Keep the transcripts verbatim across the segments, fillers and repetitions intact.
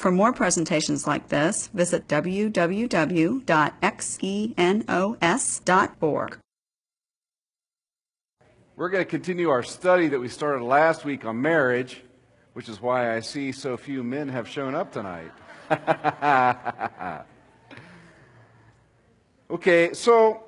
For more presentations like this, visit w w w dot xenos dot org. We're going to continue our study that we started last week on marriage, which is why I see so few men have shown up tonight. Okay, so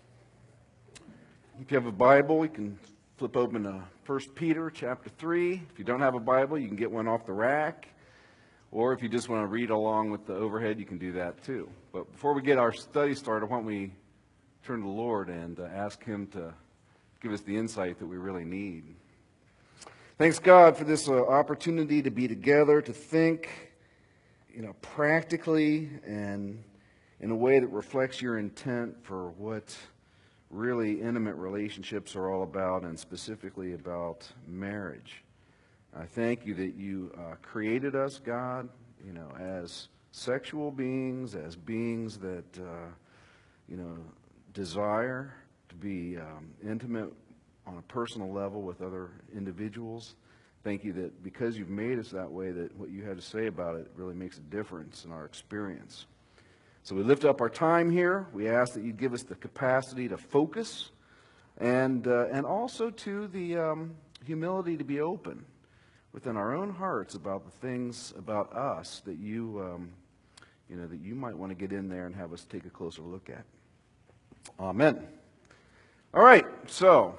if you have a Bible, you can flip open to First Peter chapter three. If you don't have a Bible, you can get one off the rack. Or if you just want to read along with the overhead, you can do that too. But before we get our study started, why don't we turn to the Lord and uh, ask Him to give us the insight that we really need. Thanks God for this uh, opportunity to be together, to think, you know, practically and in a way that reflects your intent for what really intimate relationships are all about, and specifically about marriage. I thank you that you uh, created us, God, you know, as sexual beings, as beings that, uh, you know, desire to be um, intimate on a personal level with other individuals. Thank you that because you've made us that way, that what you had to say about it really makes a difference in our experience. So we lift up our time here. We ask that you give us the capacity to focus and uh, and also to the um, humility to be open within our own hearts about the things about us that you um, you know that you might want to get in there and have us take a closer look at. Amen. All right, so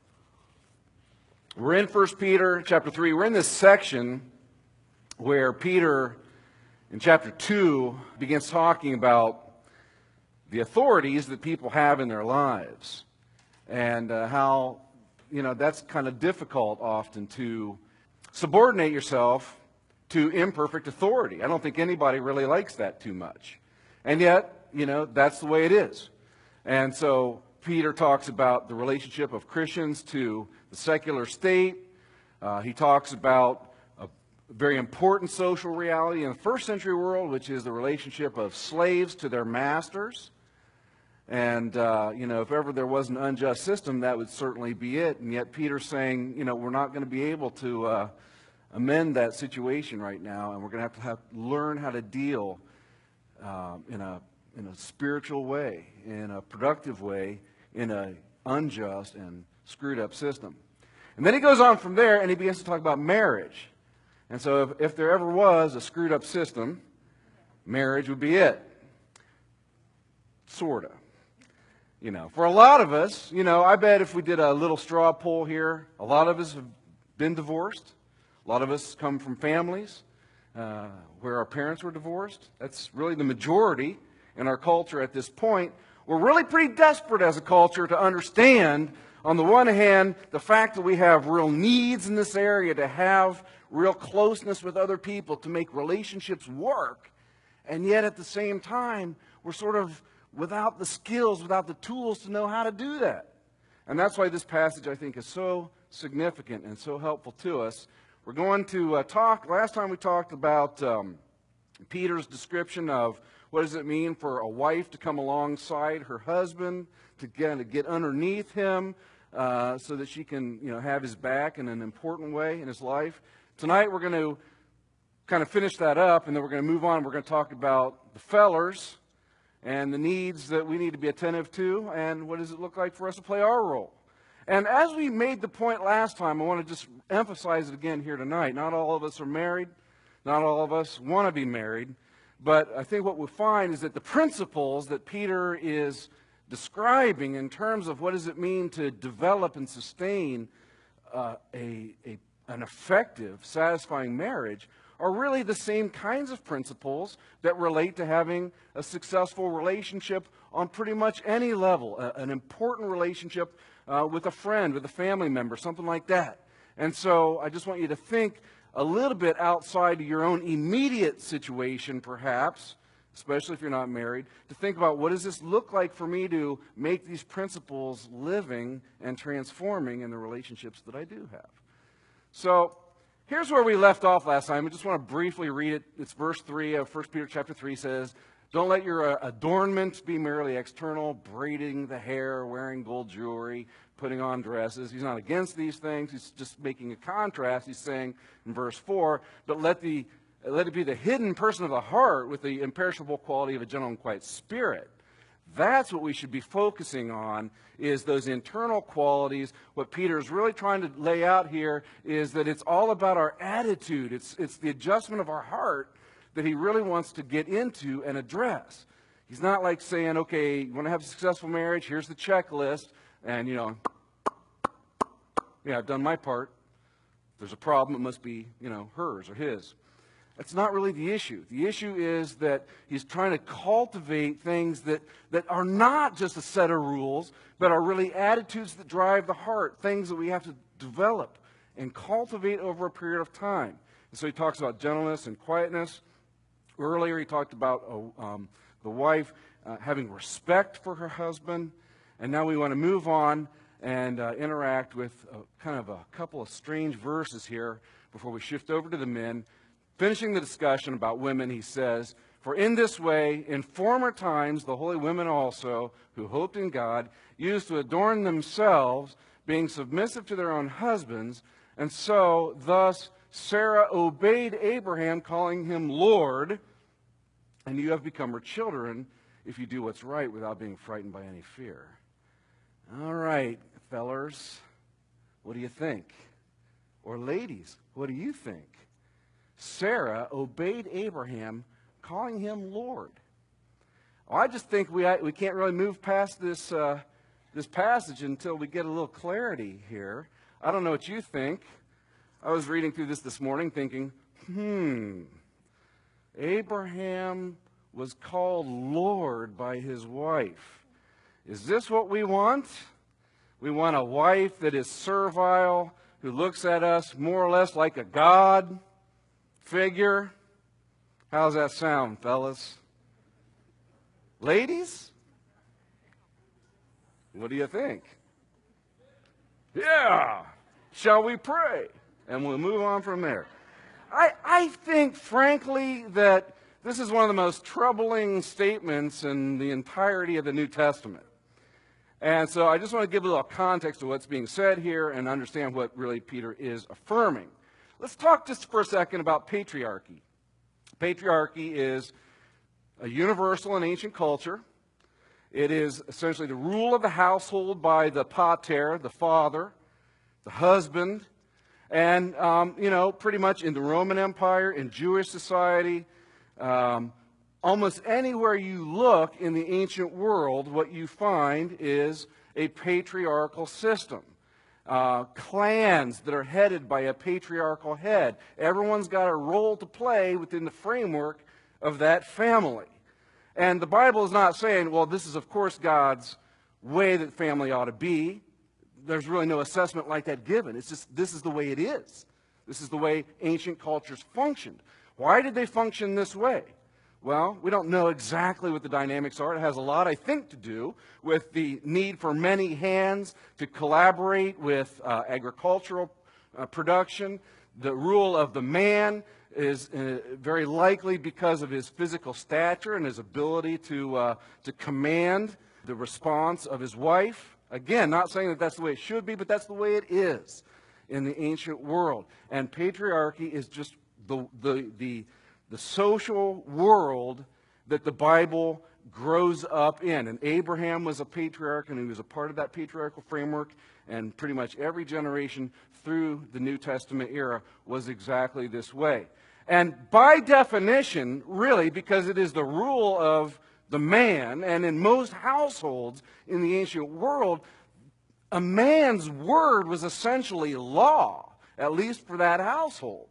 we're in First Peter chapter three. We're in this section where Peter, in chapter two, begins talking about the authorities that people have in their lives, and uh, how, you know, that's kind of difficult often to subordinate yourself to imperfect authority. I don't think anybody really likes that too much. And yet, you know, that's the way it is. And so Peter talks about the relationship of Christians to the secular state. Uh, he talks about a very important social reality in the first century world, which is the relationship of slaves to their masters. And, uh, you know, if ever there was an unjust system, that would certainly be it. And yet Peter's saying, you know, we're not going to be able to uh, amend that situation right now, and we're going to have to have, learn how to deal um, in a in a spiritual way, in a productive way, in an unjust and screwed up system. And then he goes on from there and he begins to talk about marriage. And so if, if there ever was a screwed up system, marriage would be it. Sort of. You know, for a lot of us, you know, I bet if we did a little straw poll here, a lot of us have been divorced. A lot of us come from families uh, where our parents were divorced. That's really the majority in our culture at this point. We're really pretty desperate as a culture to understand, on the one hand, the fact that we have real needs in this area, to have real closeness with other people, to make relationships work. And yet at the same time, we're sort of without the skills, without the tools to know how to do that. And that's why this passage, I think, is so significant and so helpful to us. We're going to uh, talk, last time we talked about um, Peter's description of what does it mean for a wife to come alongside her husband, to get, to get underneath him uh, so that she can, you know, have his back in an important way in his life. Tonight we're going to kind of finish that up, and then we're going to move on. We're going to talk about the fellers and the needs that we need to be attentive to, and what does it look like for us to play our role. And as we made the point last time, I want to just emphasize it again here tonight. Not all of us are married. Not all of us want to be married. But I think what we'll find is that the principles that Peter is describing in terms of what does it mean to develop and sustain uh, a, a, an effective, satisfying marriage are really the same kinds of principles that relate to having a successful relationship on pretty much any level, a, an important relationship uh, with a friend, with a family member, something like that. And so I just want you to think a little bit outside of your own immediate situation, perhaps, especially if you're not married, to think about what does this look like for me to make these principles living and transforming in the relationships that I do have. So here's where we left off last time. I just want to briefly read it. It's verse three of First Peter chapter three says, "Don't let your uh, adornment be merely external, braiding the hair, wearing gold jewelry, putting on dresses." He's not against these things. He's just making a contrast. He's saying in verse four, "But let the let it be the hidden person of the heart with the imperishable quality of a gentle and quiet spirit. That's what we should be focusing on, is those internal qualities. What Peter is really trying to lay out here is that it's all about our attitude. It's, it's the adjustment of our heart that he really wants to get into and address. He's not like saying, okay, you want to have a successful marriage? Here's the checklist. And, you know, yeah, I've done my part. If there's a problem, it must be, you know, hers or his. That's not really the issue. The issue is that he's trying to cultivate things that, that are not just a set of rules, but are really attitudes that drive the heart, things that we have to develop and cultivate over a period of time. And so he talks about gentleness and quietness. Earlier he talked about uh, um, the wife uh, having respect for her husband. And now we want to move on and uh, interact with a, kind of a couple of strange verses here before we shift over to the men. Finishing the discussion about women, he says, "For in this way, in former times, the holy women also, who hoped in God, used to adorn themselves, being submissive to their own husbands. And so, thus, Sarah obeyed Abraham, calling him Lord, and you have become her children if you do what's right without being frightened by any fear." All right, fellers, what do you think? Or ladies, what do you think? Sarah obeyed Abraham, calling him Lord. Well, I just think we we can't really move past this uh, this passage until we get a little clarity here. I don't know what you think. I was reading through this this morning thinking, hmm, Abraham was called Lord by his wife. Is this what we want? We want a wife that is servile, who looks at us more or less like a god figure. How's that sound, fellas? Ladies? What do you think? Yeah! Shall we pray? And we'll move on from there. I, I think, frankly, that this is one of the most troubling statements in the entirety of the New Testament. And so I just want to give a little context to what's being said here and understand what really Peter is affirming. Let's talk just for a second about patriarchy. Patriarchy is a universal in ancient culture. It is essentially the rule of the household by the pater, the father, the husband, and, um, you know, pretty much in the Roman Empire, in Jewish society, um, almost anywhere you look in the ancient world, what you find is a patriarchal system. Uh, clans that are headed by a patriarchal head. Everyone's got a role to play within the framework of that family. And the Bible is not saying, well, this is of course God's way that family ought to be. There's really no assessment like that given. It's just, this is the way it is. This is the way ancient cultures functioned. Why did they function this way? Well, we don't know exactly what the dynamics are. It has a lot, I think, to do with the need for many hands to collaborate with uh, agricultural uh, production. The rule of the man is uh, very likely because of his physical stature and his ability to, uh, to command the response of his wife. Again, not saying that that's the way it should be, but that's the way it is in the ancient world. And patriarchy is just the the the the social world that the Bible grows up in. And Abraham was a patriarch, and he was a part of that patriarchal framework, and pretty much every generation through the New Testament era was exactly this way. And by definition, really, because it is the rule of the man, and in most households in the ancient world, a man's word was essentially law, at least for that household,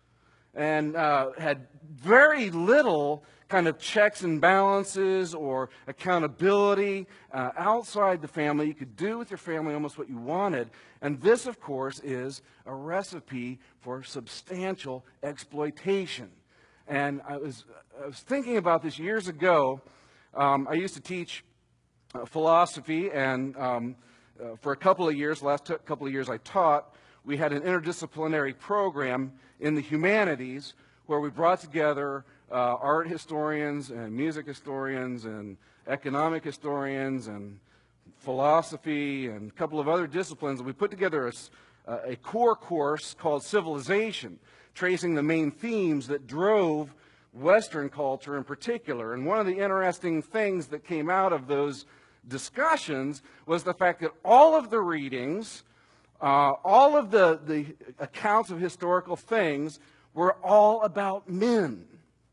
and uh, had very little kind of checks and balances or accountability uh, outside the family. You could do with your family almost what you wanted. And this, of course, is a recipe for substantial exploitation. And I was, I was thinking about this years ago. Um, I used to teach uh, philosophy, and um, uh, for a couple of years, the last t- couple of years I taught, we had an interdisciplinary program in the humanities where we brought together uh, art historians and music historians and economic historians and philosophy and a couple of other disciplines. And we put together a, a core course called Civilization tracing the main themes that drove Western culture in particular. And one of the interesting things that came out of those discussions was the fact that all of the readings, uh, all of the, the accounts of historical things were all about men.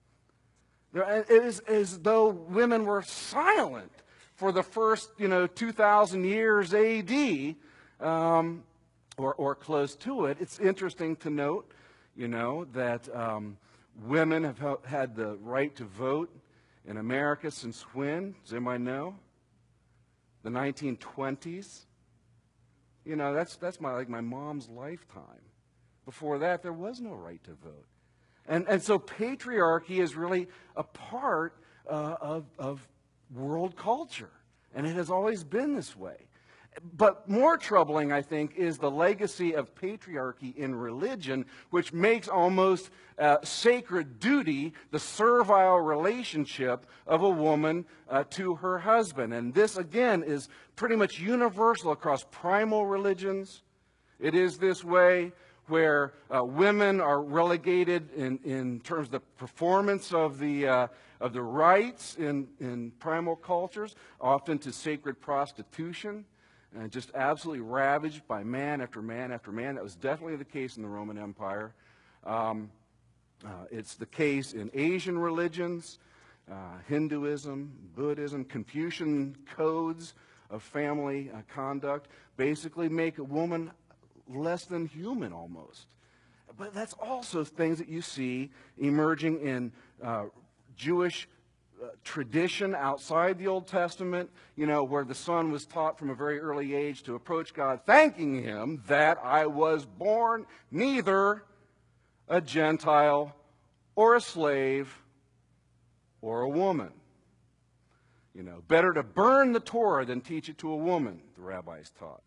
It is as though women were silent for the first, you know, two thousand years A D, um, or, or close to it. It's interesting to note, you know, that um, women have had the right to vote in America since when? Does anybody know? The nineteen twenties. You know, that's that's my like my mom's lifetime. Before that, there was no right to vote. And, and so patriarchy is really a part uh, of, of world culture. And it has always been this way. But more troubling, I think, is the legacy of patriarchy in religion, which makes almost uh, sacred duty the servile relationship of a woman uh, to her husband. And this, again, is pretty much universal across primal religions. It is this way where uh, women are relegated in, in terms of the performance of the, uh, of the rites in, in primal cultures, often to sacred prostitution, and just absolutely ravaged by man after man after man. That was definitely the case in the Roman Empire. Um, uh, it's the case in Asian religions, uh, Hinduism, Buddhism, Confucian codes of family uh, conduct basically make a woman less than human almost. But that's also things that you see emerging in uh, Jewish uh, tradition outside the Old Testament, you know, where the son was taught from a very early age to approach God, thanking him that I was born neither a Gentile or a slave or a woman. You know, better to burn the Torah than teach it to a woman, the rabbis taught.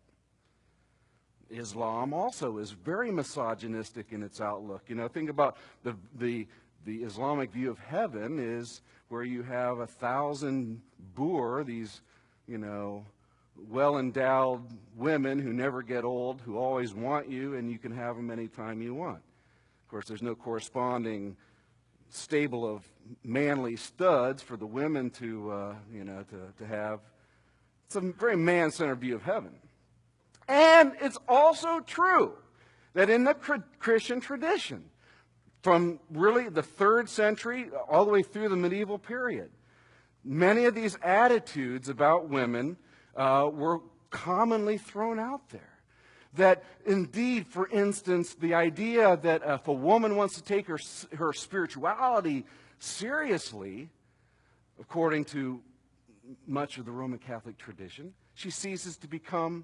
Islam also is very misogynistic in its outlook. You know, think about the, the, the Islamic view of heaven is where you have a thousand bur, these, you know, well-endowed women who never get old, who always want you, and you can have them anytime you want. Of course, there's no corresponding stable of manly studs for the women to, uh, you know, to, to have. It's a very man-centered view of heaven. And it's also true that in the Christian tradition, from really the third century all the way through the medieval period, many of these attitudes about women uh, were commonly thrown out there. That indeed, for instance, the idea that if a woman wants to take her, her spirituality seriously, according to much of the Roman Catholic tradition, she ceases to become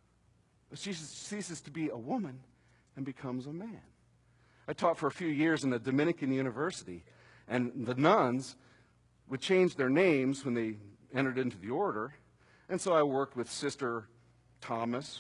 She ceases to be a woman and becomes a man. I taught for a few years in a Dominican university, and the nuns would change their names when they entered into the order. And so I worked with Sister Thomas,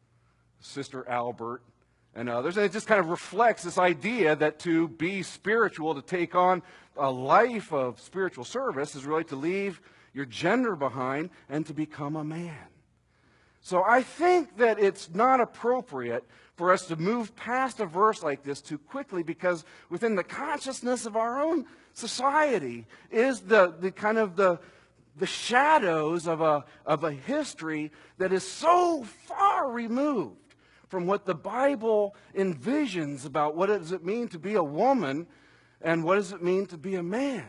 Sister Albert, and others. And it just kind of reflects this idea that to be spiritual, to take on a life of spiritual service, is really to leave your gender behind and to become a man. So I think that it's not appropriate for us to move past a verse like this too quickly, because within the consciousness of our own society is the, the kind of the, the shadows of a, of a history that is so far removed from what the Bible envisions about what does it mean to be a woman and what does it mean to be a man.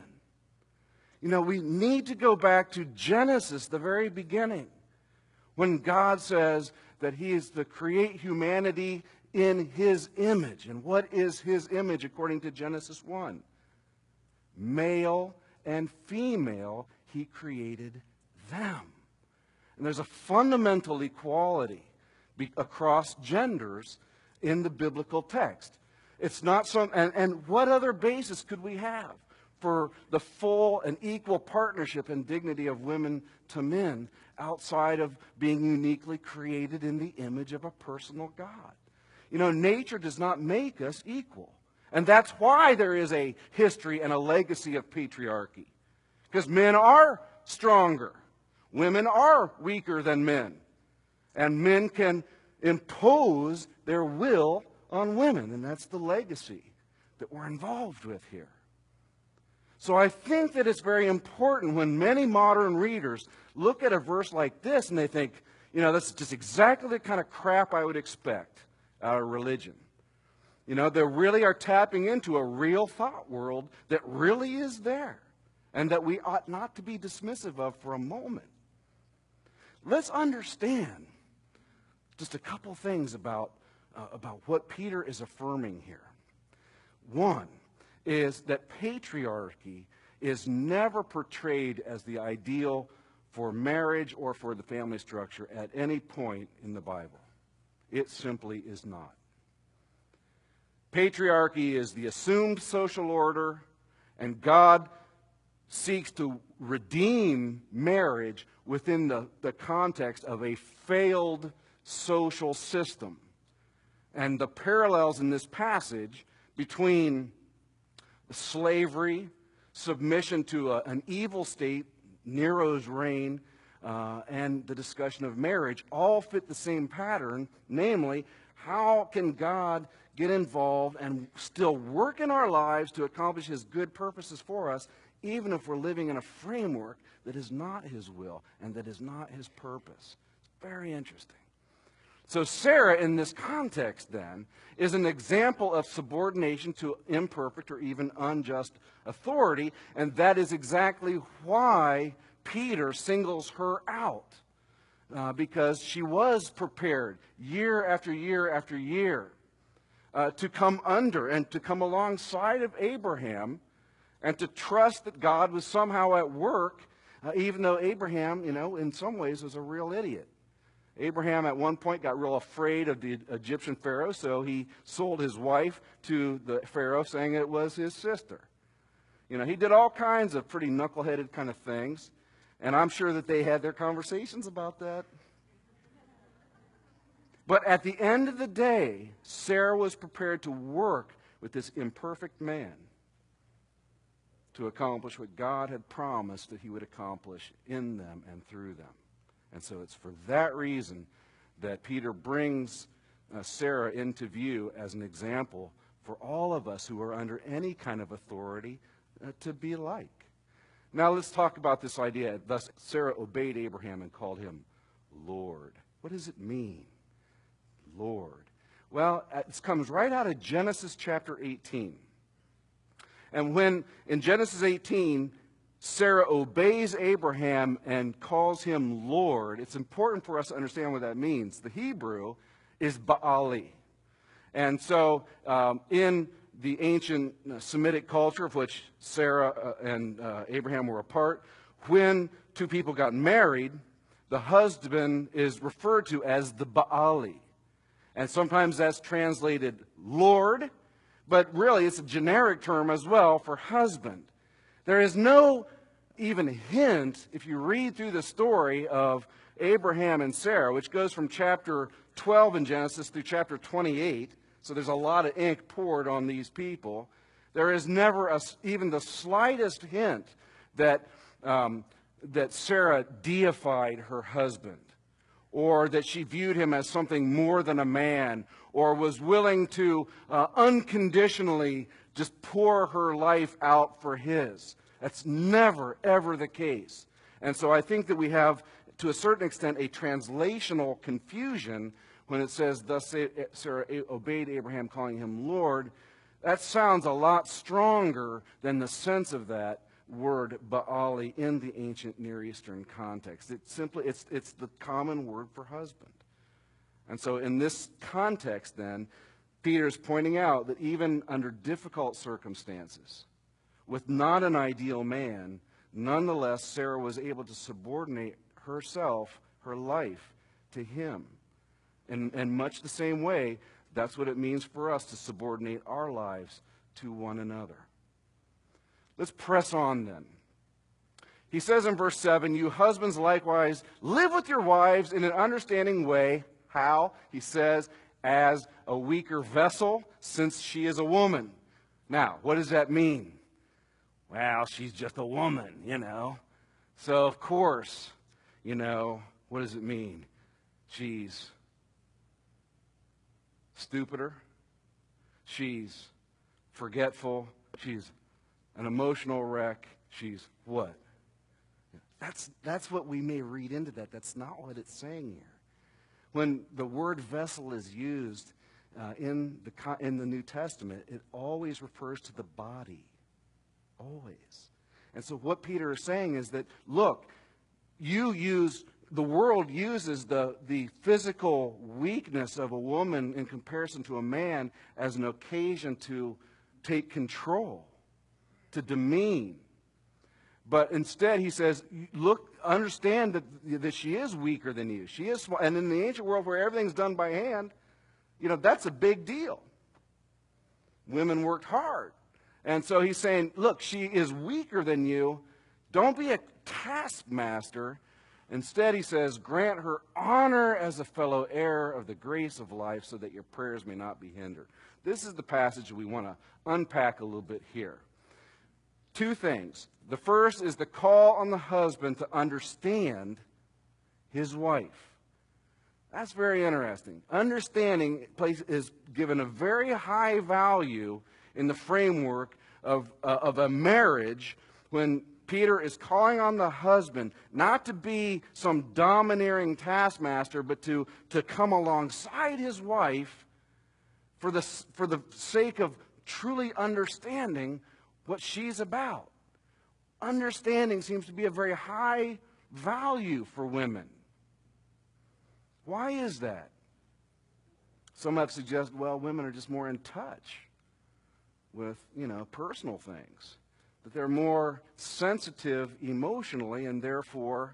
You know, we need to go back to Genesis, the very beginning, when God says that He is to create humanity in His image. And what is His image according to Genesis one? Male and female, He created them. And there's a fundamental equality be- across genders in the biblical text. It's not some, and, and what other basis could we have for the full and equal partnership and dignity of women to men outside of being uniquely created in the image of a personal God? You know, nature does not make us equal. And that's why there is a history and a legacy of patriarchy. Because men are stronger. Women are weaker than men. And men can impose their will on women. And that's the legacy that we're involved with here. So I think that it's very important when many modern readers look at a verse like this and they think, you know, this is just exactly the kind of crap I would expect out of religion. You know, they really are tapping into a real thought world that really is there and that we ought not to be dismissive of for a moment. Let's understand just a couple things about, uh, about what Peter is affirming here. One is that patriarchy is never portrayed as the ideal for marriage or for the family structure at any point in the Bible. It simply is not. Patriarchy is the assumed social order, and God seeks to redeem marriage within the, the context of a failed social system. And the parallels in this passage between slavery, submission to a, an evil state, Nero's reign, uh, and the discussion of marriage all fit the same pattern, namely, how can God get involved and still work in our lives to accomplish His good purposes for us, even if we're living in a framework that is not His will and that is not His purpose. It's very interesting. So Sarah, in this context, then, is an example of subordination to imperfect or even unjust authority, and that is exactly why Peter singles her out, uh, because she was prepared year after year after year uh, to come under and to come alongside of Abraham and to trust that God was somehow at work, uh, even though Abraham, you know, in some ways was a real idiot. Abraham at one point got real afraid of the Egyptian Pharaoh, so he sold his wife to the Pharaoh, saying it was his sister. You know, he did all kinds of pretty knuckleheaded kind of things, and I'm sure that they had their conversations about that. But at the end of the day, Sarah was prepared to work with this imperfect man to accomplish what God had promised that He would accomplish in them and through them. And so it's for that reason that Peter brings uh, Sarah into view as an example for all of us who are under any kind of authority uh, to be like. Now let's talk about this idea. Thus Sarah obeyed Abraham and called him Lord. What does it mean, Lord? Well, it comes right out of Genesis chapter eighteen. And when in Genesis eighteen, Sarah obeys Abraham and calls him Lord, it's important for us to understand what that means. The Hebrew is Baali. And so um, in the ancient Semitic culture, of which Sarah uh, and uh, Abraham were a part, when two people got married, the husband is referred to as the Baali. And sometimes that's translated Lord, but really it's a generic term as well for husband. There is no even hint, if you read through the story of Abraham and Sarah, which goes from chapter twelve in Genesis through chapter twenty-eight, so there's a lot of ink poured on these people. There is never a, even the slightest hint that, um, that Sarah deified her husband, or that she viewed him as something more than a man, or was willing to uh, unconditionally just pour her life out for his. That's never, ever the case. And so I think that we have, to a certain extent, a translational confusion when it says, thus Sarah obeyed Abraham, calling him Lord. That sounds a lot stronger than the sense of that word Baali in the ancient Near Eastern context. It simply, it's, it's the common word for husband. And so in this context then, Peter is pointing out that even under difficult circumstances, with not an ideal man, nonetheless, Sarah was able to subordinate herself, her life, to him. In, in much the same way, that's what it means for us to subordinate our lives to one another. Let's press on then. He says in verse seven, you husbands likewise live with your wives in an understanding way. How? He says, as a weaker vessel, since she is a woman. Now, what does that mean? Well, she's just a woman, you know. So, of course, you know, what does it mean? She's stupider. She's forgetful. She's an emotional wreck. She's what? That's, that's what we may read into that. That's not what it's saying here. When the word vessel is used uh, in, the, in the New Testament, it always refers to the body. Always. And so what Peter is saying is that, look, you use, the world uses the, the physical weakness of a woman in comparison to a man as an occasion to take control, to demean. But instead, he says, look, understand that, that she is weaker than you. She is, and in the ancient world where everything's done by hand, you know, that's a big deal. Women worked hard. And so he's saying, look, she is weaker than you. Don't be a taskmaster. Instead, he says, grant her honor as a fellow heir of the grace of life so that your prayers may not be hindered. This is the passage we want to unpack a little bit here. Two things. The first is the call on the husband to understand his wife. That's very interesting. Understanding is given a very high value in the framework of, uh, of a marriage when Peter is calling on the husband not to be some domineering taskmaster, but to, to come alongside his wife for the, for the sake of truly understanding what she's about. Understanding seems to be a very high value for women. Why is that? Some have suggested, well, women are just more in touch with, you know, personal things. That they're more sensitive emotionally, and therefore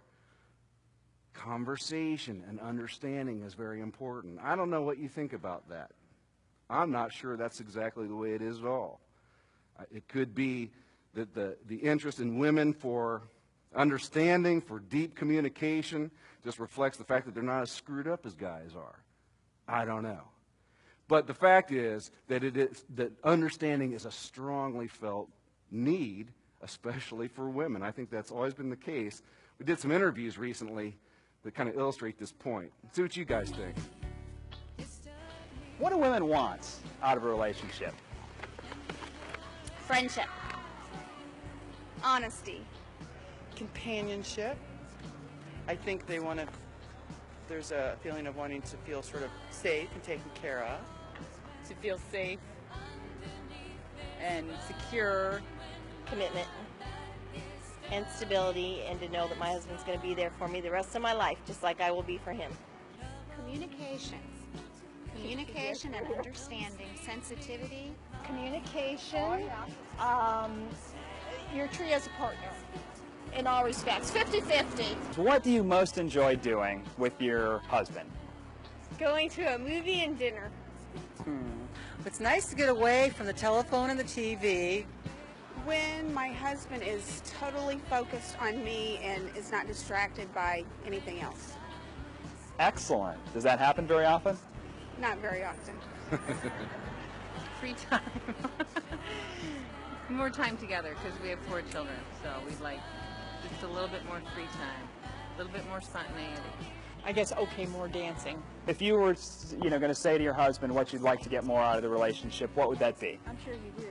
conversation and understanding is very important. I don't know what you think about that. I'm not sure that's exactly the way it is at all. It could be that the, the interest in women for understanding, for deep communication, just reflects the fact that they're not as screwed up as guys are. I don't know. But the fact is that it is that understanding is a strongly felt need, especially for women. I think that's always been the case. We did some interviews recently that kind of illustrate this point. Let's see what you guys think. What do women want out of a relationship? Friendship. Honesty. Companionship. I think they want to, there's a feeling of wanting to feel sort of safe and taken care of. To feel safe and secure. Commitment. And stability, and to know that my husband's going to be there for me the rest of my life, just like I will be for him. Communication. Communication and understanding. Sensitivity. Communication. Um, you're treated as a partner in all respects. fifty fifty. What do you most enjoy doing with your husband? Going to a movie and dinner. Hmm. It's nice to get away from the telephone and the T V. When my husband is totally focused on me and is not distracted by anything else. Excellent. Does that happen very often? Not very often. Free time. More time together because we have four children, so we'd like just a little bit more free time, a little bit more spontaneity. I guess, okay, more dancing. If you were, you know, going to say to your husband what you'd like to get more out of the relationship, what would that be? I'm sure you do.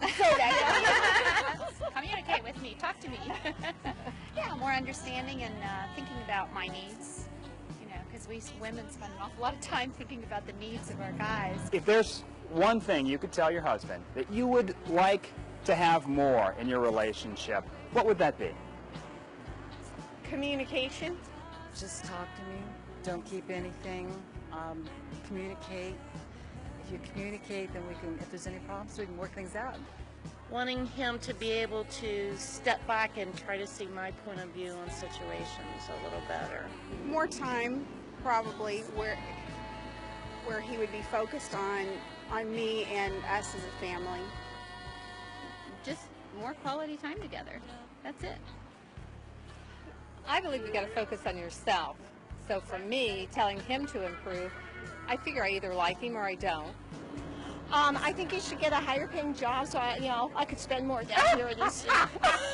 Communicate with me. Talk to me. Yeah, more understanding and uh, thinking about my needs. You know, because we women spend an awful lot of time thinking about the needs of our guys. If there's one thing you could tell your husband that you would like to have more in your relationship, what would that be? Communication. Just talk to me. Don't keep anything. Um, communicate. If you communicate, then we can, if there's any problems, we can work things out. Wanting him to be able to step back and try to see my point of view on situations a little better. More time, probably, where where he would be focused on on me and us as a family. Just more quality time together. That's it. I believe you got to focus on yourself. So for me, telling him to improve, I figure I either like him or I don't. Um, I think he should get a higher paying job so I, you know, I could spend more down here this year.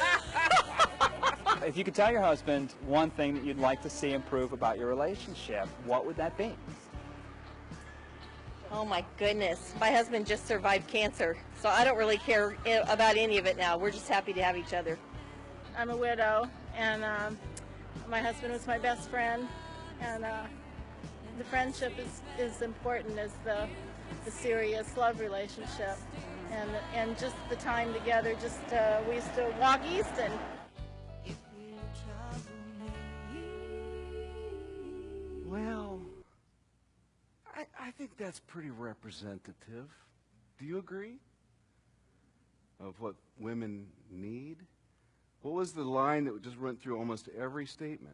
If you could tell your husband one thing that you'd like to see improve about your relationship, what would that be? Oh my goodness. My husband just survived cancer, so I don't really care i- about any of it now. We're just happy to have each other. I'm a widow, and um, my husband was my best friend, and uh, the friendship is, is important as the, the serious love relationship, and and just the time together. Just uh, we used to walk east, and Well, I, I think that's pretty representative. Do you agree? Of what women need? What was the line that just went through almost every statement?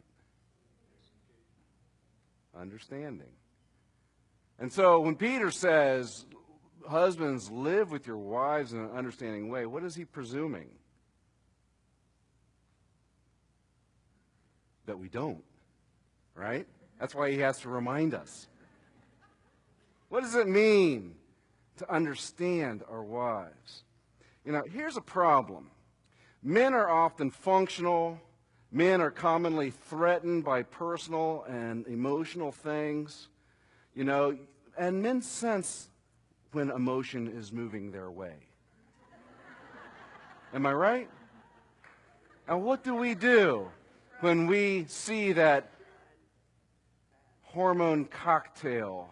Understanding. And so when Peter says, husbands, live with your wives in an understanding way, what is he presuming? That we don't, right? That's why he has to remind us. What does it mean to understand our wives? You know, here's a problem. Men are often functional. Men are commonly threatened by personal and emotional things. You know, and men sense when emotion is moving their way. Am I right? And what do we do when we see that hormone cocktail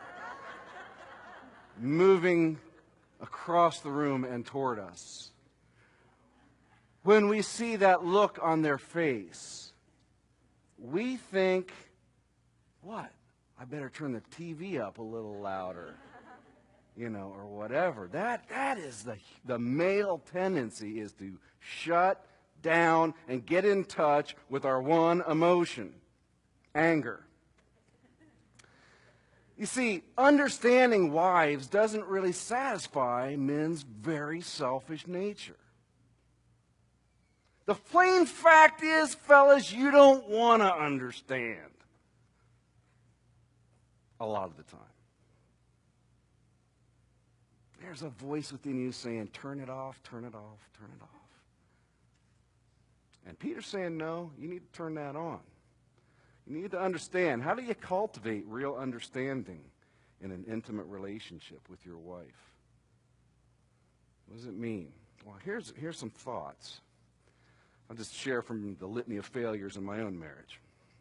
moving across the room and toward us? When we see that look on their face, we think, what? I better turn the T V up a little louder, you know, or whatever. That, that is the, the male tendency, is to shut down and get in touch with our one emotion, anger. You see, understanding wives doesn't really satisfy men's very selfish nature. The plain fact is, fellas, you don't want to understand a lot of the time. There's a voice within you saying, turn it off, turn it off, turn it off. And Peter's saying, no, you need to turn that on. You need to understand. How do you cultivate real understanding in an intimate relationship with your wife? What does it mean? Well, here's, here's some thoughts. I'll just share from the litany of failures in my own marriage.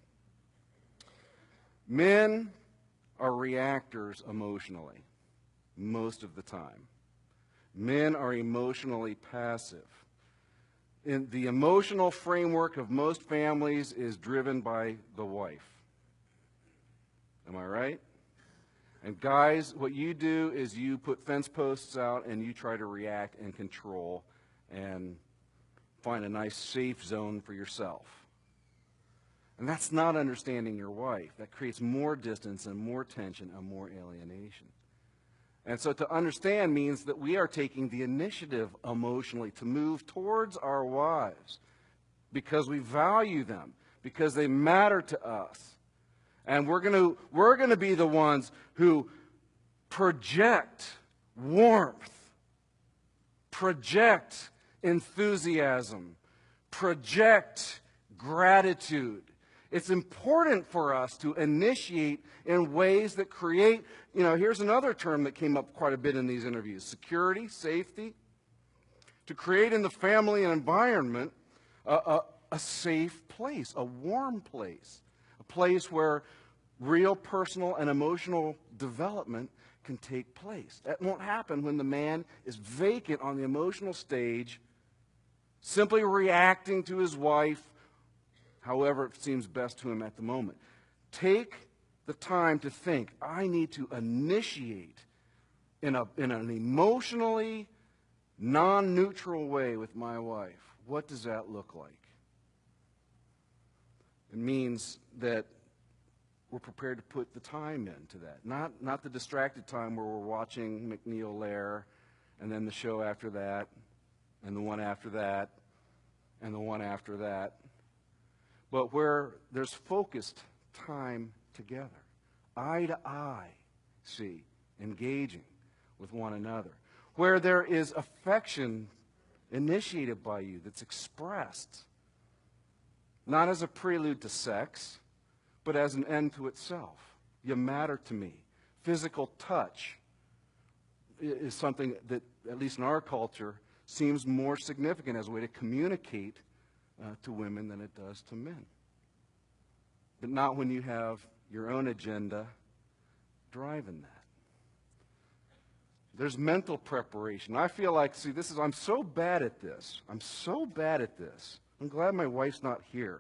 Men are reactors emotionally most of the time. Men are emotionally passive. In the emotional framework of most families is driven by the wife. Am I right? And guys, what you do is you put fence posts out and you try to react and control and find a nice safe zone for yourself. And that's not understanding your wife. That creates more distance and more tension and more alienation. And so to understand means that we are taking the initiative emotionally to move towards our wives because we value them, because they matter to us. And we're going to we're going to be the ones who project warmth, project enthusiasm, project gratitude. It's important for us to initiate in ways that create, you know, here's another term that came up quite a bit in these interviews, security, safety. To create in the family environment a, a, a safe place, a warm place, a place where real personal and emotional development can take place. That won't happen when the man is vacant on the emotional stage, simply reacting to his wife however it seems best to him at the moment. Take the time to think, I need to initiate in, a, in an emotionally non-neutral way with my wife. What does that look like? It means that we're prepared to put the time into that. Not, not the distracted time where we're watching McNeil Lair and then the show after that and the one after that and the one after that. But where there's focused time together, eye to eye, see, engaging with one another. Where there is affection initiated by you that's expressed, not as a prelude to sex, but as an end to itself. You matter to me. physical touch is something that, at least in our culture, seems more significant as a way to communicate uh, to women than it does to men. But not when you have your own agenda driving that. There's mental preparation. I feel like, see, this is, I'm so bad at this. I'm so bad at this. I'm glad my wife's not here.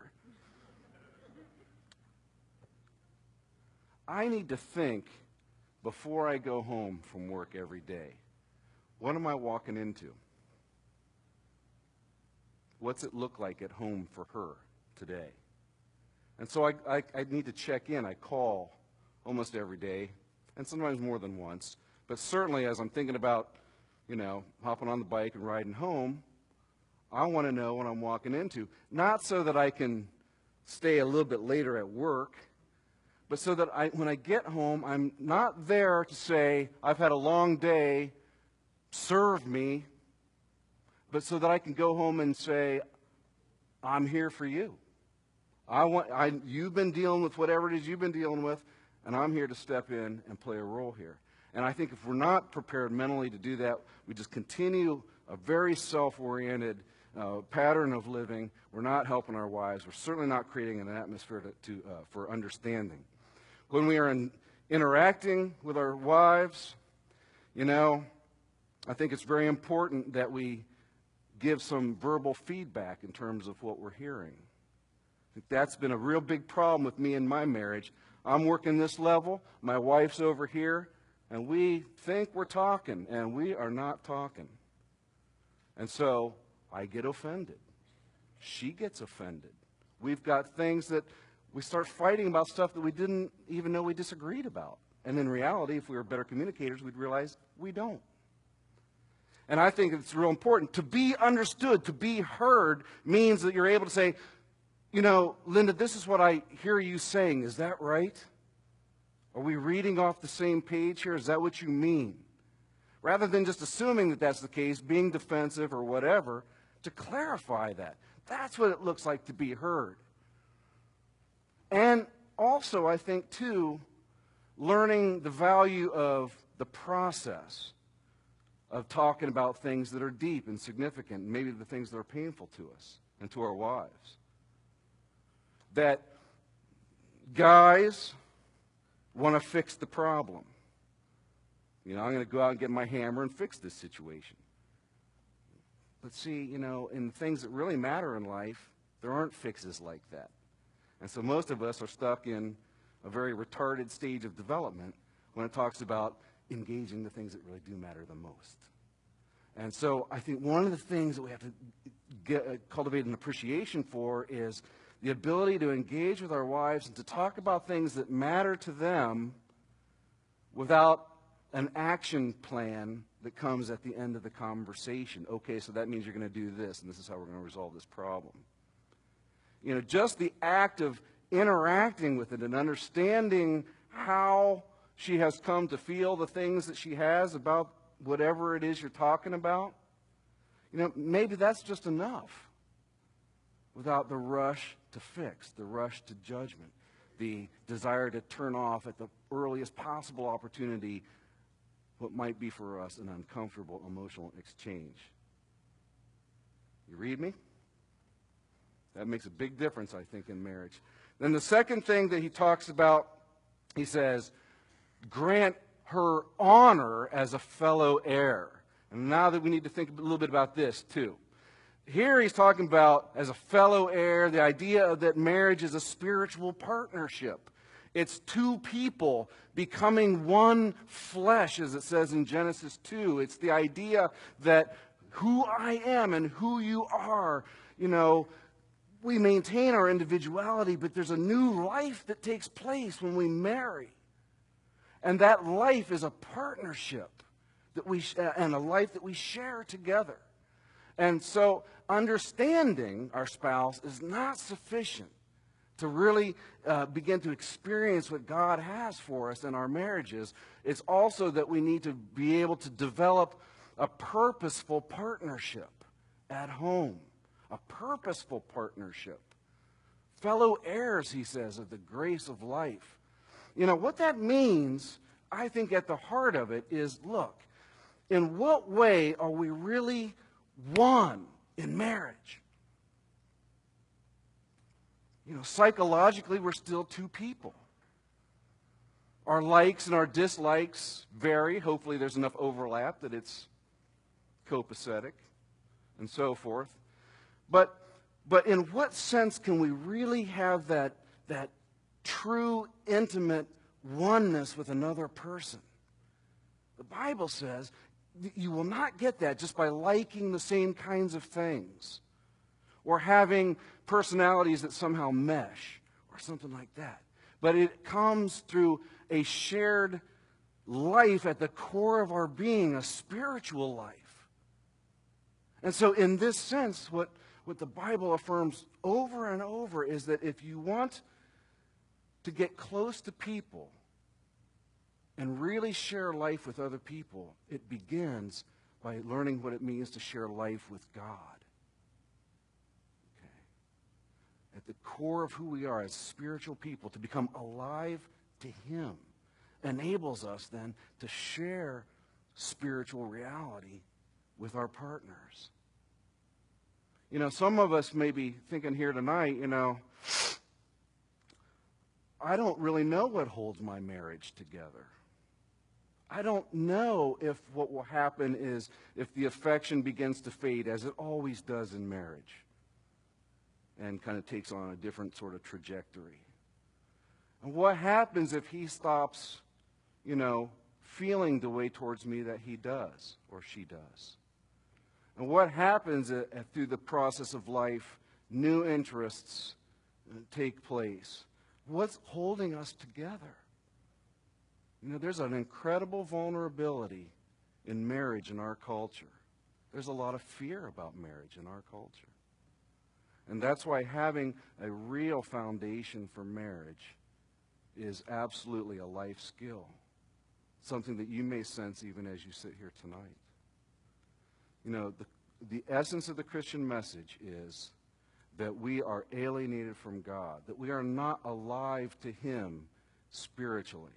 I need to think before I go home from work every day, what am I walking into? What's it look like at home for her today? And so I, I, I need to check in. I call almost every day, and sometimes more than once. But certainly as I'm thinking about, you know, hopping on the bike and riding home, I want to know what I'm walking into. Not so that I can stay a little bit later at work, but so that I, when I get home, I'm not there to say, I've had a long day, serve me, but so that I can go home and say, I'm here for you. I want, I, you've been dealing with whatever it is you've been dealing with, and I'm here to step in and play a role here. And I think if we're not prepared mentally to do that, we just continue a very self-oriented uh, pattern of living. We're not helping our wives. We're certainly not creating an atmosphere to, to, uh, for understanding. When we are in, interacting with our wives, you know, I think it's very important that we give some verbal feedback in terms of what we're hearing. I think that's been a real big problem with me and my marriage. I'm working this level, my wife's over here, and we think we're talking, and we are not talking. And so I get offended. She gets offended. We've got things that we start fighting about stuff that we didn't even know we disagreed about. And in reality, if we were better communicators, we'd realize we don't. And I think it's real important. To be understood, to be heard, means that you're able to say, you know, Linda, this is what I hear you saying. Is that right? Are we reading off the same page here? Is that what you mean? Rather than just assuming that that's the case, being defensive or whatever, to clarify that. That's what it looks like to be heard. And also, I think, too, learning the value of the process of talking about things that are deep and significant, and maybe the things that are painful to us and to our wives. That guys want to fix the problem. You know, I'm going to go out and get my hammer and fix this situation. But see, you know, in the things that really matter in life, there aren't fixes like that. And so most of us are stuck in a very retarded stage of development when it talks about engaging the things that really do matter the most. And so I think one of the things that we have to get, uh, cultivate an appreciation for is the ability to engage with our wives and to talk about things that matter to them without an action plan that comes at the end of the conversation. Okay, so that means you're going to do this, and this is how we're going to resolve this problem. You know, just the act of interacting with it and understanding how she has come to feel the things that she has about whatever it is you're talking about, you know, maybe that's just enough without the rush to fix, the rush to judgment, the desire to turn off at the earliest possible opportunity what might be for us an uncomfortable emotional exchange. You read me? That makes a big difference, I think, in marriage. Then the second thing that he talks about, he says, grant her honor as a fellow heir. And now that we need to think a little bit about this, too. Here he's talking about, as a fellow heir, the idea that marriage is a spiritual partnership. It's two people becoming one flesh, as it says in Genesis two. It's the idea that who I am and who you are, you know, we maintain our individuality, but there's a new life that takes place when we marry. And that life is a partnership that we and a life that we share together. And so understanding our spouse is not sufficient to really uh, begin to experience what God has for us in our marriages. It's also that we need to be able to develop a purposeful partnership at home. A purposeful partnership. Fellow heirs, he says, of the grace of life. You know, what that means, I think at the heart of it is, look, in what way are we really one in marriage? You know, psychologically, we're still two people. Our likes and our dislikes vary. Hopefully there's enough overlap that it's copacetic and so forth. But, but in what sense can we really have that, that true, intimate oneness with another person? The Bible says you will not get that just by liking the same kinds of things or having personalities that somehow mesh or something like that. But it comes through a shared life at the core of our being, a spiritual life. And so in this sense, what, what the Bible affirms over and over is that if you want to get close to people and really share life with other people, it begins by learning what it means to share life with God. Okay. At the core of who we are as spiritual people, to become alive to Him enables us then to share spiritual reality with our partners. You know, some of us may be thinking here tonight, you know, I don't really know what holds my marriage together. I don't know if what will happen is if the affection begins to fade, as it always does in marriage, and kind of takes on a different sort of trajectory. And what happens if he stops, you know, feeling the way towards me that he does or she does? And what happens uh, through the process of life, new interests uh, take place? What's holding us together? You know, there's an incredible vulnerability in marriage in our culture. There's a lot of fear about marriage in our culture. And that's why having a real foundation for marriage is absolutely a life skill. Something that you may sense even as you sit here tonight. You know, the, the essence of the Christian message is that we are alienated from God, that we are not alive to Him spiritually,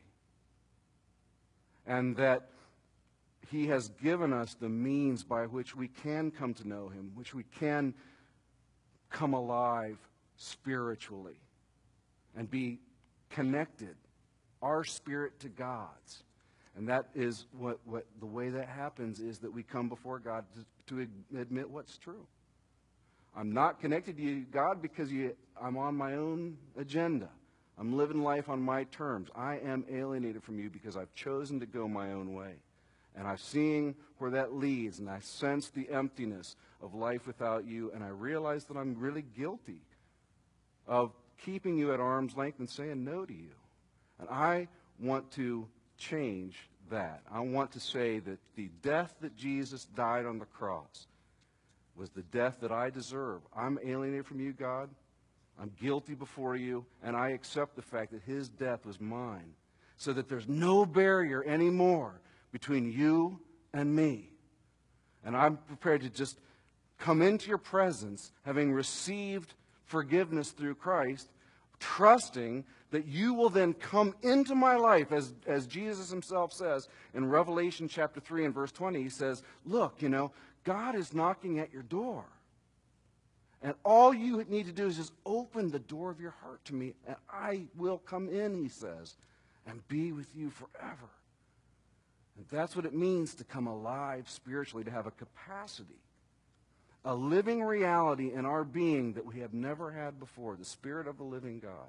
and that He has given us the means by which we can come to know Him, which we can come alive spiritually and be connected, our spirit to God's. And that is what, what the way that happens is that we come before God to, to admit what's true. I'm not connected to you, God, because you, I'm on my own agenda. I'm living life on my terms. I am alienated from you because I've chosen to go my own way. And I'm seeing where that leads, and I sense the emptiness of life without you, and I realize that I'm really guilty of keeping you at arm's length and saying no to you. And I want to change that. I want to say that the death that Jesus died on the cross was the death that I deserve. I'm alienated from you, God. I'm guilty before you, and I accept the fact that His death was mine, so that there's no barrier anymore between you and me. And I'm prepared to just come into your presence, having received forgiveness through Christ, trusting that you will then come into my life, as, as Jesus Himself says in Revelation chapter three and verse twenty. He says, look, you know, God is knocking at your door. And all you need to do is just open the door of your heart to me, and I will come in, He says, and be with you forever. And that's what it means to come alive spiritually, to have a capacity, a living reality in our being that we have never had before, the Spirit of the living God.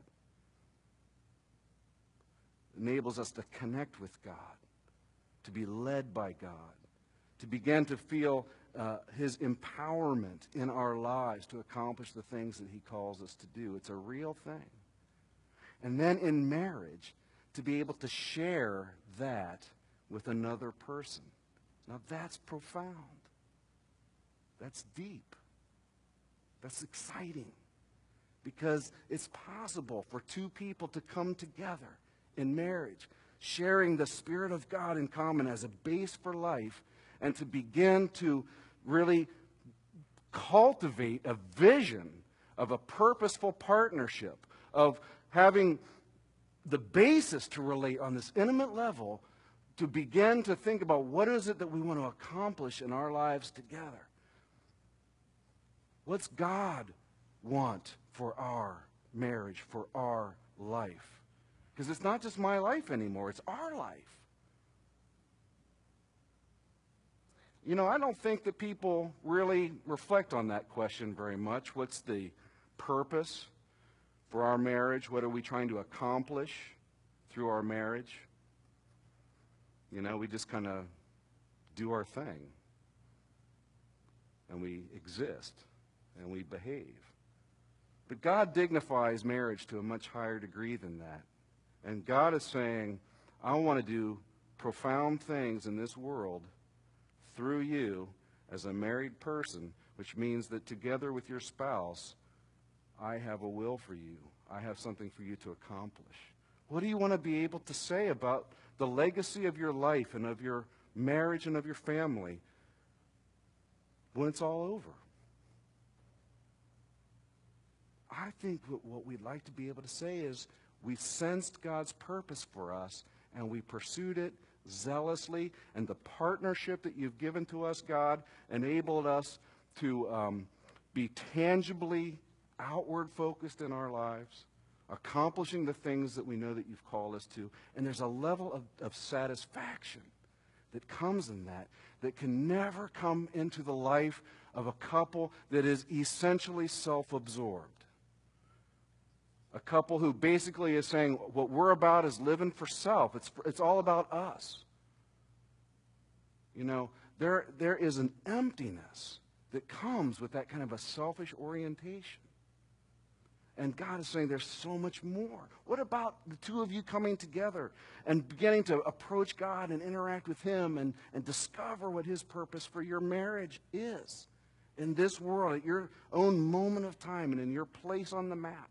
Enables us to connect with God, to be led by God, to begin to feel uh, His empowerment in our lives to accomplish the things that He calls us to do. It's a real thing. And then in marriage, to be able to share that with another person. Now that's profound. That's deep. That's exciting. Because it's possible for two people to come together in marriage, sharing the Spirit of God in common as a base for life, and to begin to really cultivate a vision of a purposeful partnership, of having the basis to relate on this intimate level to begin to think about what is it that we want to accomplish in our lives together. What's God want for our marriage, for our life? Because it's not just my life anymore, it's our life. You know, I don't think that people really reflect on that question very much. What's the purpose for our marriage? What are we trying to accomplish through our marriage? You know, we just kind of do our thing. And we exist. And we behave. But God dignifies marriage to a much higher degree than that. And God is saying, I want to do profound things in this world through you as a married person, which means that together with your spouse, I have a will for you. I have something for you to accomplish. What do you want to be able to say about the legacy of your life and of your marriage and of your family when it's all over? I think what we'd like to be able to say is we sensed God's purpose for us and we pursued it zealously, and the partnership that you've given to us, God, enabled us to um, be tangibly outward focused in our lives, accomplishing the things that we know that you've called us to. And there's a level of, of satisfaction that comes in that that can never come into the life of a couple that is essentially self-absorbed. A couple who basically is saying what we're about is living for self. It's, it's all about us. You know, there, there is an emptiness that comes with that kind of a selfish orientation. And God is saying there's so much more. What about the two of you coming together and beginning to approach God and interact with Him and, and discover what His purpose for your marriage is in this world, at your own moment of time and in your place on the map?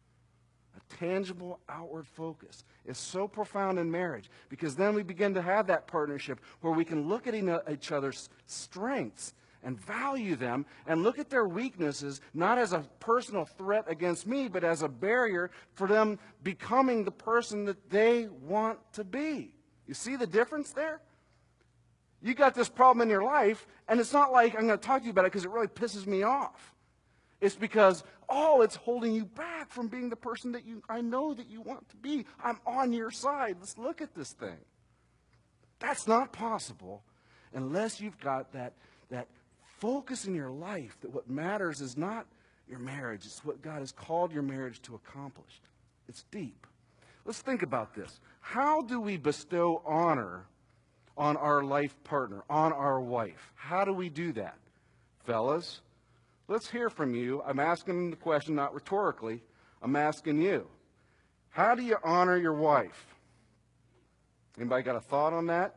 A tangible outward focus is so profound in marriage, because then we begin to have that partnership where we can look at each other's strengths and value them and look at their weaknesses not as a personal threat against me, but as a barrier for them becoming the person that they want to be. You see the difference there? You got this problem in your life, and it's not like I'm going to talk to you about it because it really pisses me off. It's because, oh, it's holding you back from being the person that you I know that you want to be. I'm on your side. Let's look at this thing. That's not possible unless you've got that, that focus in your life that what matters is not your marriage. It's what God has called your marriage to accomplish. It's deep. Let's think about this. How do we bestow honor on our life partner, on our wife? How do we do that? Fellas, let's hear from you. I'm asking the question not rhetorically. I'm asking you. How do you honor your wife? Anybody got a thought on that?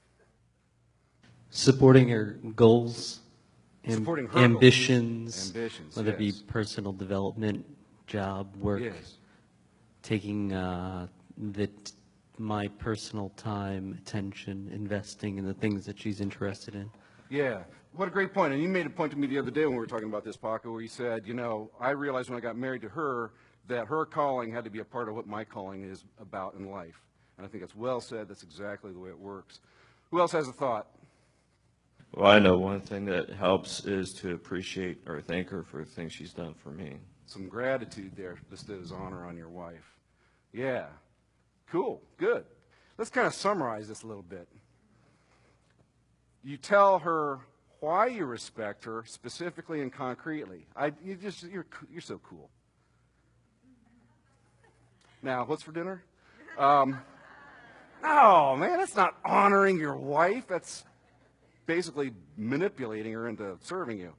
Supporting her goals, am- Supporting her ambitions, goals. Ambitions, whether it yes. be personal development, job, work, Yes. taking uh, the, my personal time, attention, investing in the things that she's interested in. Yeah, what a great point. And you made a point to me the other day when we were talking about this, Paco, where you said, you know, I realized when I got married to her that her calling had to be a part of what my calling is about in life. And I think that's well said. That's exactly the way it works. Who else has a thought? Well, I know one thing that helps is to appreciate or thank her for the things she's done for me. Some gratitude there, just as honor on your wife. Yeah, cool, good. Let's kind of summarize this a little bit. You tell her why you respect her specifically and concretely. I, you just, you're, you're so cool. Now, what's for dinner? Um, no, man, that's not honoring your wife. That's basically manipulating her into serving you.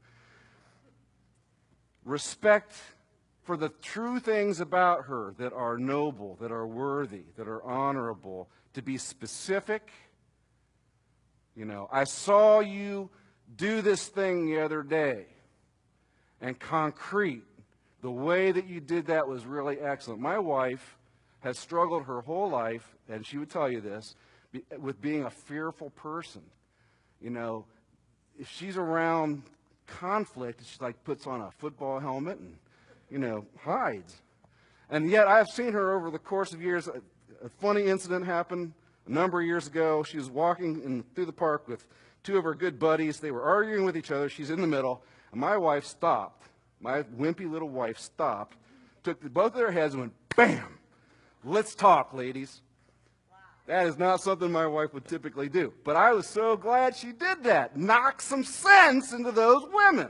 Respect for the true things about her that are noble, that are worthy, that are honorable. To be specific. You know, I saw you do this thing the other day. And concrete. The way that you did that was really excellent. My wife has struggled her whole life, and she would tell you this, with being a fearful person. You know, if she's around conflict, she like puts on a football helmet and, you know, hides. And yet I've seen her over the course of years. A, a funny incident happened A number of years ago, she was walking in, through the park with two of her good buddies. They were arguing with each other. She's in the middle. And my wife stopped. My wimpy little wife stopped, took the, both of their heads and went, bam! Let's talk, ladies. That is not something my wife would typically do. But I was so glad she did that. Knock some sense into those women.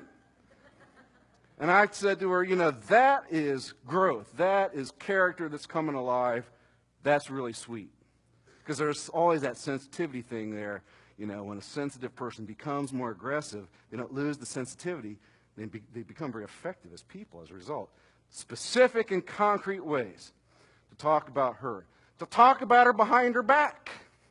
And I said to her, you know, that is growth. That is character that's coming alive. That's really sweet. Because there's always that sensitivity thing there. You know, when a sensitive person becomes more aggressive, they don't lose the sensitivity. They, be, they become very effective as people as a result. Specific and concrete ways to talk about her. To talk about her behind her back.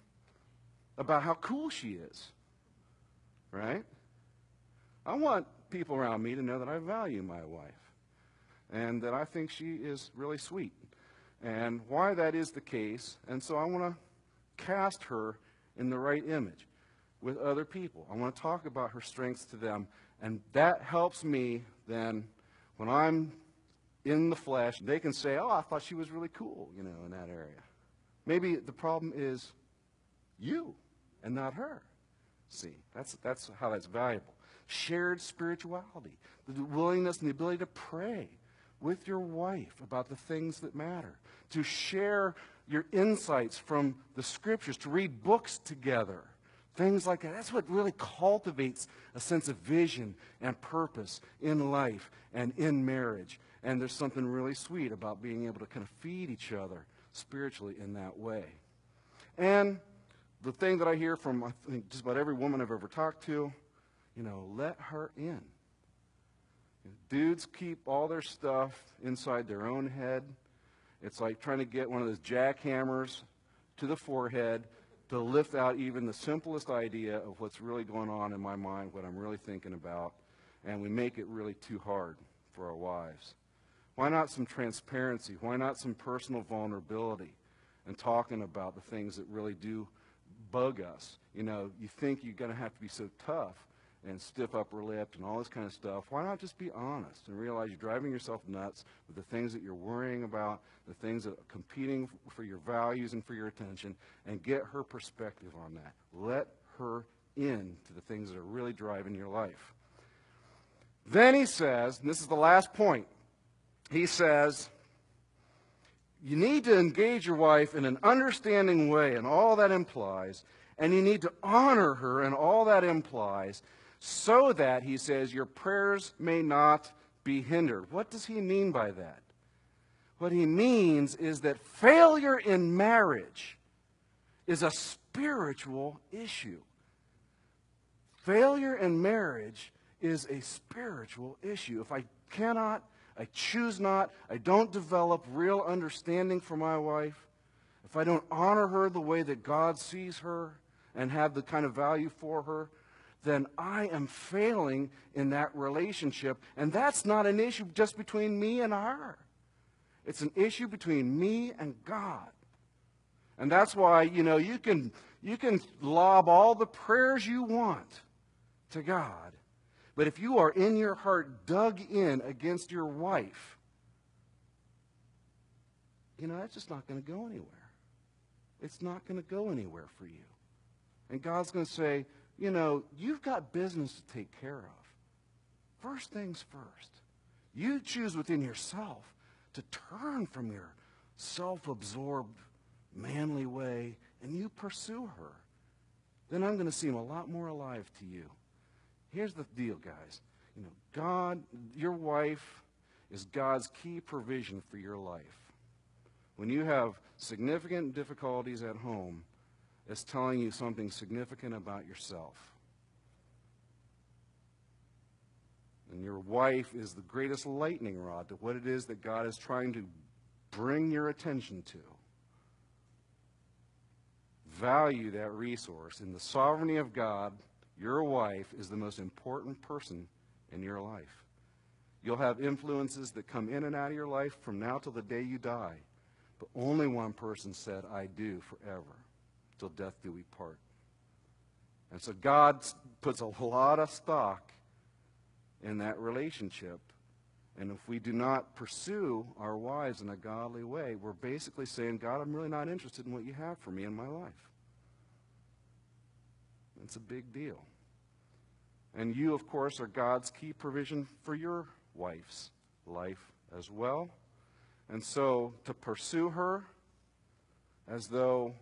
About how cool she is. Right? I want people around me to know that I value my wife. And that I think she is really sweet. And why that is the case. And so I want to cast her in the right image with other people. I want to talk about her strengths to them. And that helps me then when I'm in the flesh. They can say, oh, I thought she was really cool, you know, in that area. Maybe the problem is you and not her. See, that's, that's how that's valuable. Shared spirituality, the willingness and the ability to pray with your wife about the things that matter, to share your insights from the scriptures, to read books together, things like that. That's what really cultivates a sense of vision and purpose in life and in marriage. And there's something really sweet about being able to kind of feed each other spiritually in that way. And the thing that I hear from, I think, just about every woman I've ever talked to, you know, let her in. Dudes keep all their stuff inside their own head. It's like trying to get one of those jackhammers to the forehead to lift out even the simplest idea of what's really going on in my mind, what I'm really thinking about, and we make it really too hard for our wives. Why not some transparency? Why not some personal vulnerability and talking about the things that really do bug us? You know, you think you're going to have to be so tough and stiff upper lip and all this kind of stuff. Why not just be honest and realize you're driving yourself nuts with the things that you're worrying about, the things that are competing for your values and for your attention, and get her perspective on that. Let her in to the things that are really driving your life. Then he says, and this is the last point, he says, you need to engage your wife in an understanding way, and all that implies, and you need to honor her, and all that implies, so that, he says, your prayers may not be hindered. What does he mean by that? What he means is that failure in marriage is a spiritual issue. Failure in marriage is a spiritual issue. If I cannot, I choose not, I don't develop real understanding for my wife, if I don't honor her the way that God sees her and have the kind of value for her, then I am failing in that relationship. And that's not an issue just between me and her. It's an issue between me and God. And that's why, you know, you can, you can lob all the prayers you want to God. But if you are in your heart dug in against your wife, you know, that's just not going to go anywhere. It's not going to go anywhere for you. And God's going to say, you know, you've got business to take care of. First things first. You choose within yourself to turn from your self-absorbed, manly way, and you pursue her. Then I'm going to seem a lot more alive to you. Here's the deal, guys. You know, God, your wife is God's key provision for your life. When you have significant difficulties at home, it's telling you something significant about yourself. And your wife is the greatest lightning rod to what it is that God is trying to bring your attention to. Value that resource. In the sovereignty of God, your wife is the most important person in your life. You'll have influences that come in and out of your life from now till the day you die. But only one person said, I do forever. Till death do we part. And so God puts a lot of stock in that relationship. And if we do not pursue our wives in a godly way, we're basically saying, God, I'm really not interested in what you have for me in my life. It's a big deal. And you, of course, are God's key provision for your wife's life as well. And so to pursue her as though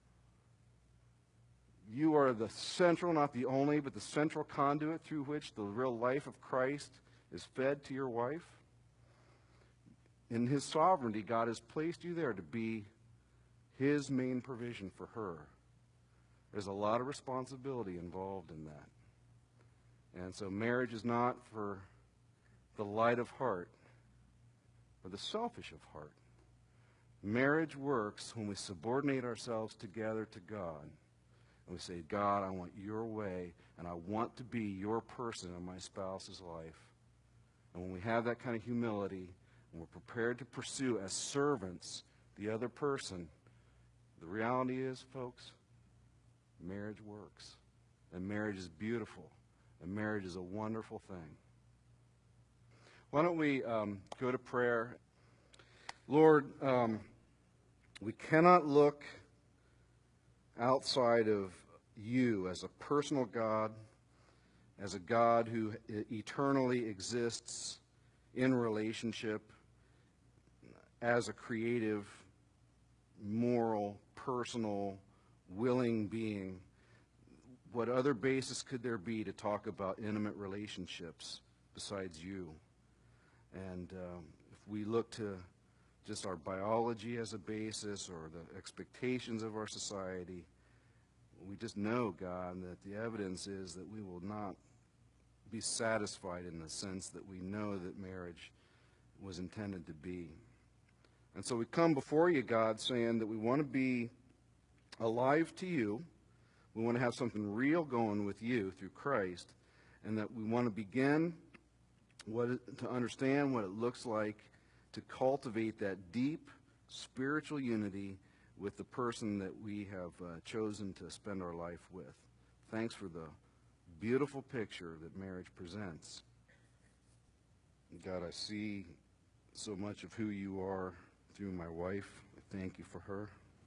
you are the central, not the only, but the central conduit through which the real life of Christ is fed to your wife. In His sovereignty, God has placed you there to be His main provision for her. There's a lot of responsibility involved in that. And so marriage is not for the light of heart or the selfish of heart. Marriage works when we subordinate ourselves together to God. And we say, God, I want your way, and I want to be your person in my spouse's life. And when we have that kind of humility, and we're prepared to pursue as servants the other person, the reality is, folks, marriage works. And marriage is beautiful. And marriage is a wonderful thing. Why don't we um, go to prayer? Lord, um, we cannot look outside of you as a personal God, as a God who eternally exists in relationship, as a creative, moral, personal, willing being. What other basis could there be to talk about intimate relationships besides you? And um, if we look to just our biology as a basis or the expectations of our society, we just know, God, that the evidence is that we will not be satisfied in the sense that we know that marriage was intended to be. And so we come before you, God, saying that we want to be alive to you. We want to have something real going with you through Christ, and that we want to begin what it, to understand what it looks like to cultivate that deep spiritual unity with the person that we have uh, chosen to spend our life with. Thanks for the beautiful picture that marriage presents. God, I see so much of who you are through my wife. I thank you for her.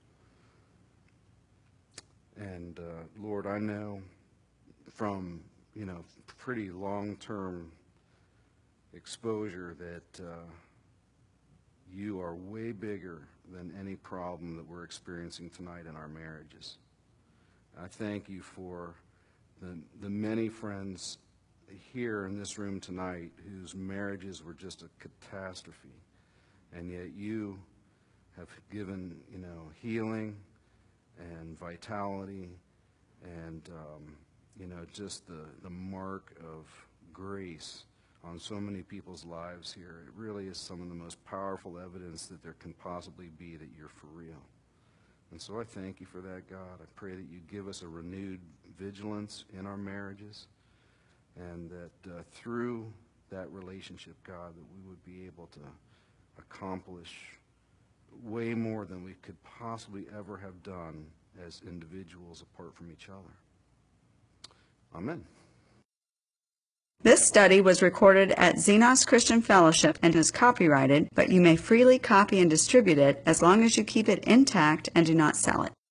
And uh, Lord, I know from, you know, pretty long-term exposure that uh, you are way bigger than any problem that we're experiencing tonight in our marriages. I thank you for the, the many friends here in this room tonight whose marriages were just a catastrophe, and yet you have given, you know, healing and vitality and, um, you know, just the, the mark of grace on so many people's lives here. It really is some of the most powerful evidence that there can possibly be that you're for real. And so I thank you for that, God. I pray that you give us a renewed vigilance in our marriages, and that uh, through that relationship, God, that we would be able to accomplish way more than we could possibly ever have done as individuals apart from each other. Amen. This study was recorded at Xenos Christian Fellowship and is copyrighted, but you may freely copy and distribute it as long as you keep it intact and do not sell it.